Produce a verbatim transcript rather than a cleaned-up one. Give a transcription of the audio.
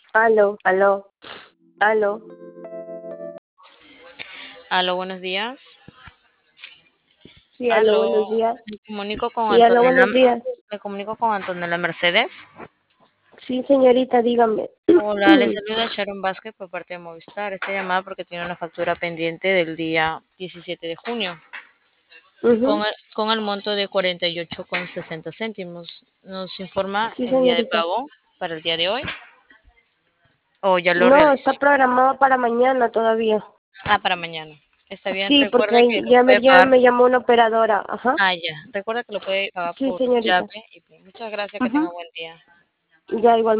Aló, aló, aló. Aló, buenos días. Sí, aló, Aló, buenos días. me comunico con Sí, aló, Antonella, buenos días. me comunico con Antonella Mercedes. Sí, señorita, dígame. Hola, le saluda Sharon Vázquez por parte de Movistar. Esta llamada porque tiene una factura pendiente del día diecisiete de junio con Ujú. el, con el monto de cuarenta y ocho con sesenta céntimos. Nos informa Sí, el día de señorita. pago para el día de hoy o ya lo No, está realizó. programado para mañana todavía. Ah, para mañana. Está bien, Sí, recuerde porque que lo ya me, puede ya pagar. me llamó una operadora. Ajá. Ah, ya. Recuerda que lo puede pagar Sí, por señorita. llave y P. Muchas gracias, que tenga Ujú. buen día. Ya igual.